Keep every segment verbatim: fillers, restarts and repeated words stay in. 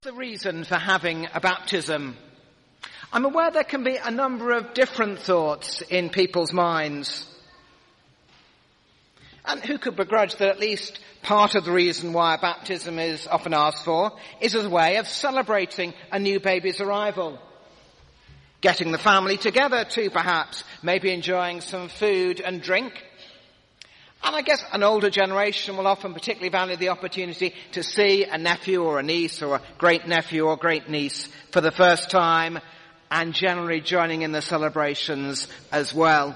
The reason for having a baptism. I'm aware there can be a number of different thoughts in people's minds. And who could begrudge that at least part of the reason why a baptism is often asked for is as a way of celebrating a new baby's arrival. Getting the family together too, perhaps, maybe enjoying some food and drink. And I guess an older generation will often particularly value the opportunity to see a nephew or a niece or a great nephew or great niece for the first time and generally joining in the celebrations as well.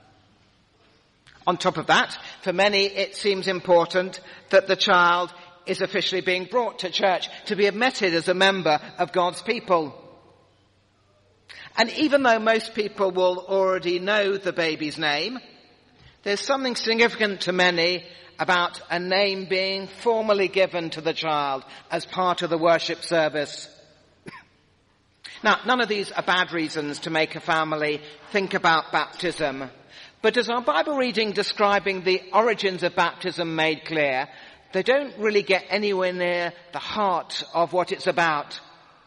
On top of that, for many it seems important that the child is officially being brought to church to be admitted as a member of God's people. And even though most people will already know the baby's name, there's something significant to many about a name being formally given to the child as part of the worship service. Now, none of these are bad reasons to make a family think about baptism. But as our Bible reading describing the origins of baptism made clear, they don't really get anywhere near the heart of what it's about.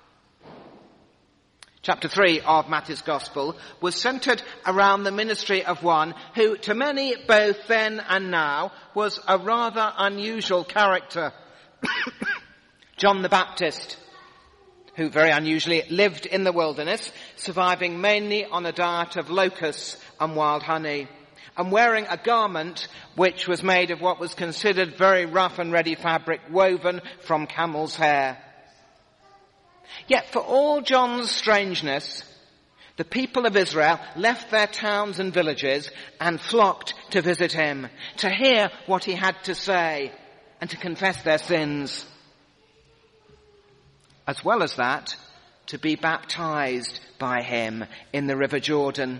Chapter three of Matthew's Gospel was centred around the ministry of one who, to many, both then and now, was a rather unusual character. John the Baptist, who very unusually lived in the wilderness, surviving mainly on a diet of locusts and wild honey, and wearing a garment which was made of what was considered very rough and ready fabric woven from camel's hair. Yet for all John's strangeness, the people of Israel left their towns and villages and flocked to visit him, to hear what he had to say and to confess their sins. As well as that, to be baptized by him in the River Jordan.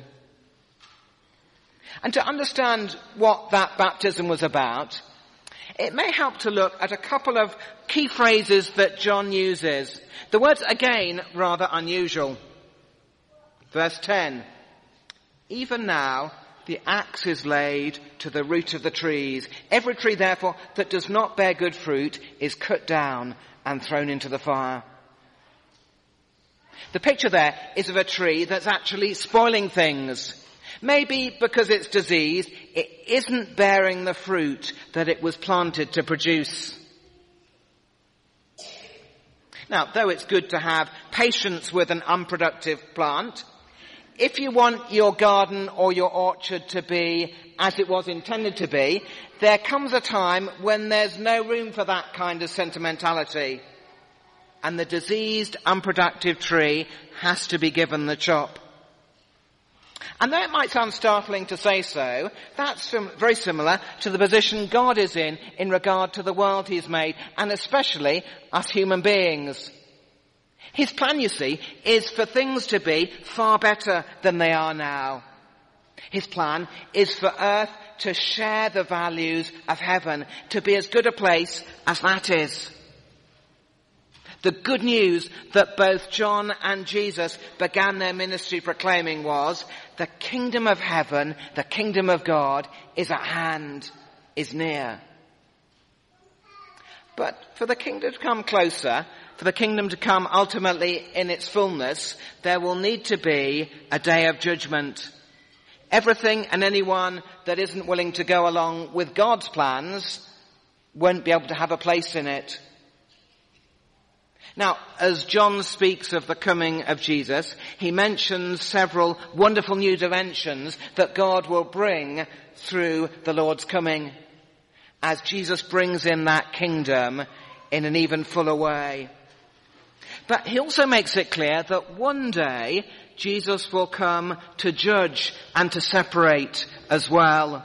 And to understand what that baptism was about, it may help to look at a couple of key phrases that John uses. The words, again, rather unusual. Verse ten. Even now, the axe is laid to the root of the trees. Every tree, therefore, that does not bear good fruit is cut down and thrown into the fire. The picture there is of a tree that's actually spoiling things. Maybe because it's diseased, it isn't bearing the fruit that it was planted to produce. Now, though it's good to have patience with an unproductive plant, if you want your garden or your orchard to be as it was intended to be, there comes a time when there's no room for that kind of sentimentality. And the diseased, unproductive tree has to be given the chop. And though it might sound startling to say so, that's very similar to the position God is in in regard to the world he's made, and especially us human beings. His plan, you see, is for things to be far better than they are now. His plan is for earth to share the values of heaven, to be as good a place as that is. The good news that both John and Jesus began their ministry proclaiming was, the kingdom of heaven, the kingdom of God, is at hand, is near. But for the kingdom to come closer, for the kingdom to come ultimately in its fullness, there will need to be a day of judgment. Everything and anyone that isn't willing to go along with God's plans won't be able to have a place in it. Now, as John speaks of the coming of Jesus, he mentions several wonderful new dimensions that God will bring through the Lord's coming, as Jesus brings in that kingdom in an even fuller way. But he also makes it clear that one day Jesus will come to judge and to separate as well.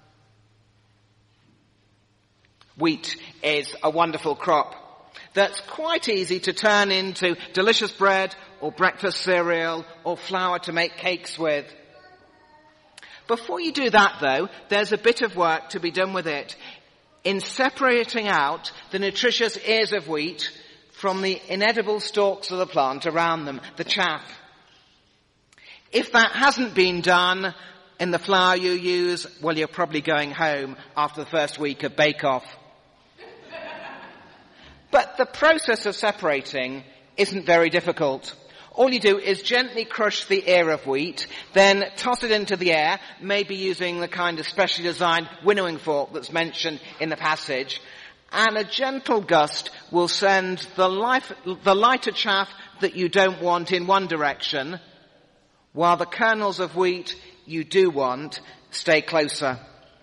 Wheat is a wonderful crop that's quite easy to turn into delicious bread or breakfast cereal or flour to make cakes with. Before you do that, though, there's a bit of work to be done with it in separating out the nutritious ears of wheat from the inedible stalks of the plant around them, the chaff. If that hasn't been done in the flour you use, well, you're probably going home after the first week of Bake Off. But the process of separating isn't very difficult. All you do is gently crush the ear of wheat, then toss it into the air, maybe using the kind of specially designed winnowing fork that's mentioned in the passage, and a gentle gust will send the, life, the lighter chaff that you don't want in one direction, while the kernels of wheat you do want stay closer.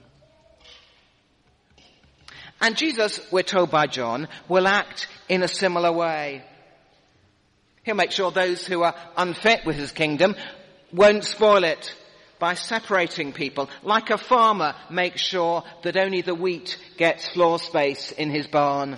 And Jesus, we're told by John, will act in a similar way. He'll make sure those who are unfit with his kingdom won't spoil it by separating people, like a farmer makes sure that only the wheat gets floor space in his barn.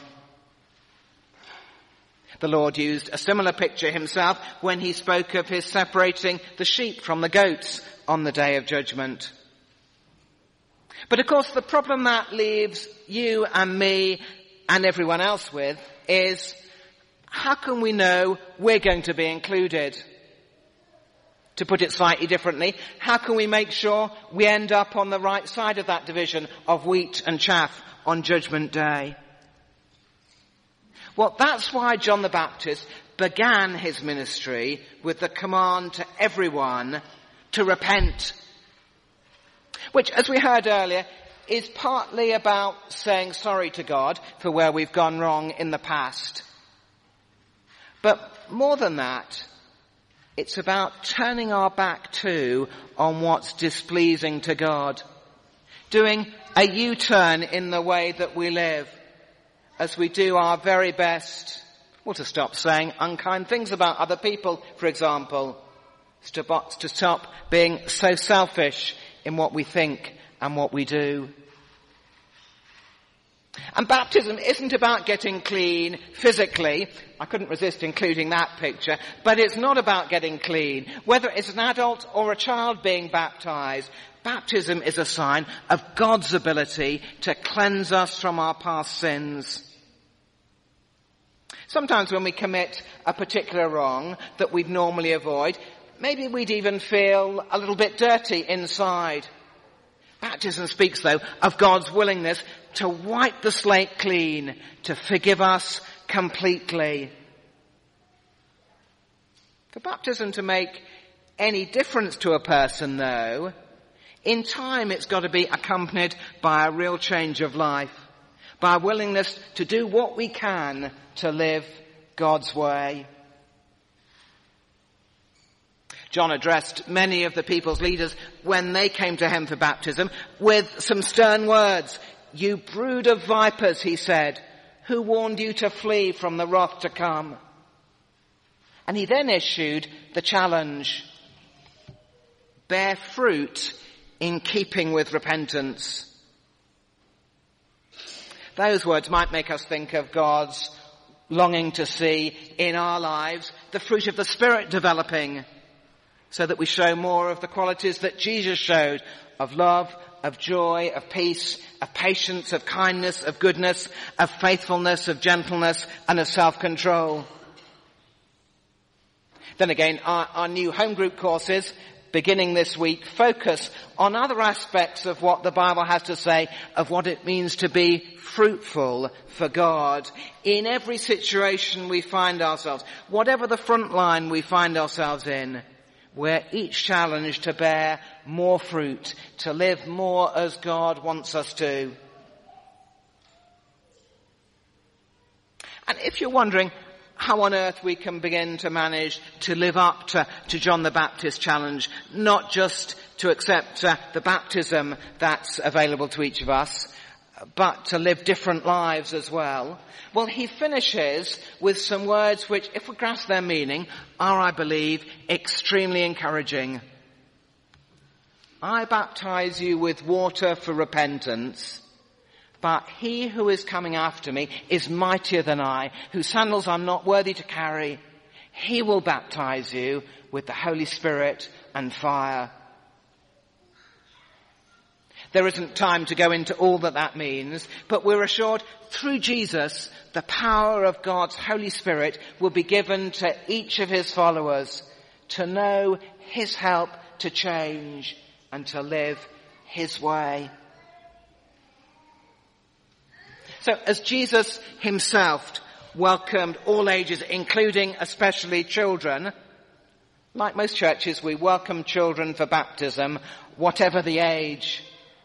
The Lord used a similar picture himself when he spoke of his separating the sheep from the goats on the day of judgment. But of course the problem that leaves you and me and everyone else with is, how can we know we're going to be included? To put it slightly differently, how can we make sure we end up on the right side of that division of wheat and chaff on Judgment Day? Well, that's why John the Baptist began his ministry with the command to everyone to repent. Which, as we heard earlier, is partly about saying sorry to God for where we've gone wrong in the past. But more than that, it's about turning our back too on what's displeasing to God. Doing a U-turn in the way that we live as we do our very best, well, to stop saying unkind things about other people, for example. To stop being so selfish in what we think and what we do. And baptism isn't about getting clean physically. I couldn't resist including that picture. But it's not about getting clean. Whether it's an adult or a child being baptized, baptism is a sign of God's ability to cleanse us from our past sins. Sometimes when we commit a particular wrong that we'd normally avoid, maybe we'd even feel a little bit dirty inside. Baptism speaks, though, of God's willingness to wipe the slate clean, to forgive us completely. For baptism to make any difference to a person, though, in time it's got to be accompanied by a real change of life, by a willingness to do what we can to live God's way. John addressed many of the people's leaders when they came to him for baptism with some stern words. "You brood of vipers," he said, "who warned you to flee from the wrath to come?" And he then issued the challenge: bear fruit in keeping with repentance. Those words might make us think of God's longing to see in our lives the fruit of the Spirit developing, so that we show more of the qualities that Jesus showed of love, of joy, of peace, of patience, of kindness, of goodness, of faithfulness, of gentleness, and of self-control. Then again, our, our new home group courses, beginning this week, focus on other aspects of what the Bible has to say of what it means to be fruitful for God in every situation we find ourselves, whatever the front line we find ourselves in. We're each challenged to bear more fruit, to live more as God wants us to. And if you're wondering how on earth we can begin to manage to live up to, to John the Baptist's challenge, not just to accept uh, the baptism that's available to each of us, but to live different lives as well, well, he finishes with some words which, if we grasp their meaning, are, I believe, extremely encouraging. "I baptize you with water for repentance, but he who is coming after me is mightier than I, whose sandals I'm not worthy to carry. He will baptize you with the Holy Spirit and fire." There isn't time to go into all that that means, but we're assured through Jesus the power of God's Holy Spirit will be given to each of his followers to know his help to change and to live his way. So as Jesus himself welcomed all ages, including especially children. Like most churches, we welcome children for baptism, whatever the age.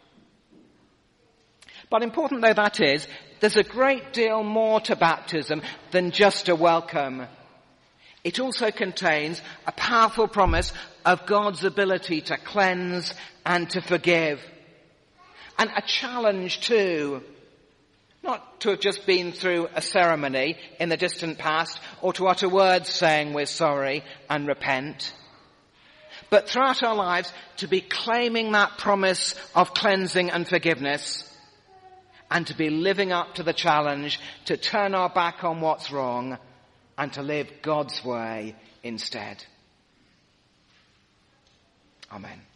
But important though that is, there's a great deal more to baptism than just a welcome. It also contains a powerful promise of God's ability to cleanse and to forgive. And a challenge too, not to have just been through a ceremony in the distant past or to utter words saying we're sorry and repent, but throughout our lives to be claiming that promise of cleansing and forgiveness and to be living up to the challenge to turn our back on what's wrong and to live God's way instead. Amen.